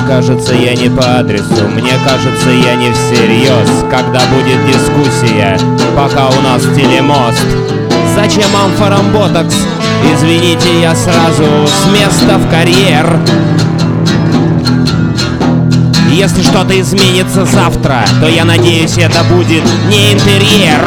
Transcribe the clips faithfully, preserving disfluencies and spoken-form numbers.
кажется, я не по адресу, мне кажется, я не всерьез. Когда будет дискуссия, пока у нас телемост. Зачем амфорам ботокс? Извините, я сразу с места в карьер. Если что-то изменится завтра, то я надеюсь, это будет не интерьер.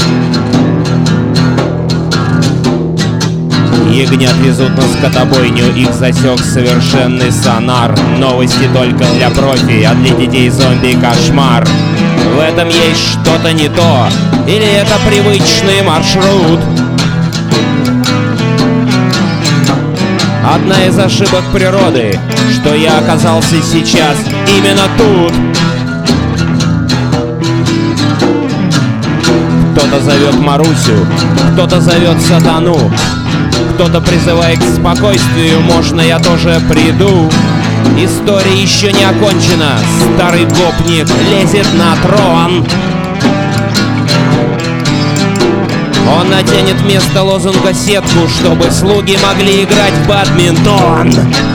Ягнят везут на скотобойню, их засек совершенный сонар. Новости только для профи, а для детей зомби кошмар. В этом есть что-то не то, или это привычный маршрут? Одна из ошибок природы, что я оказался сейчас именно тут. Кто-то зовет Марусю, кто-то зовет сатану, кто-то призывает к спокойствию, можно я тоже приду. История еще не окончена, старый гопник лезет на трон. Он натянет вместо лозунга сетку, чтобы слуги могли играть в бадминтон.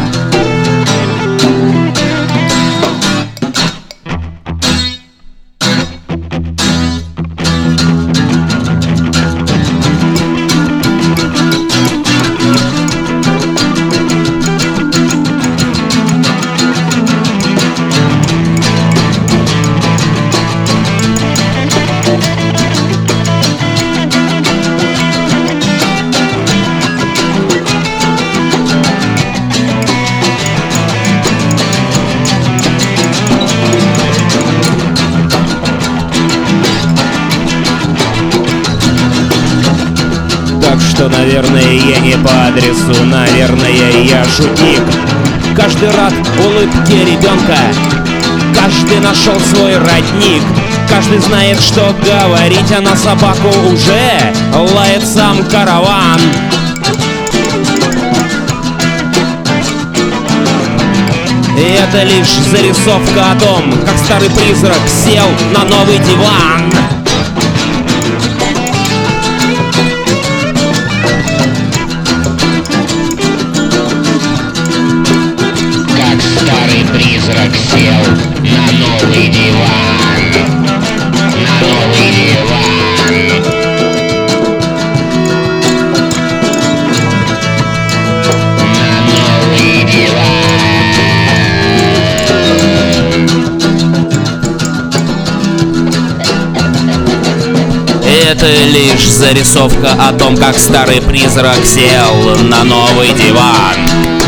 Так что, наверное, я не по адресу, наверное, я шутник. Каждый рад улыбке ребенка, каждый нашел свой родник. Каждый знает, что говорить, а на собаку уже лает сам караван. И это лишь зарисовка о том, как старый призрак сел на новый диван. Призрак сел на новый диван, на новый диван. На новый диван. Это лишь зарисовка о том, как старый призрак сел на новый диван.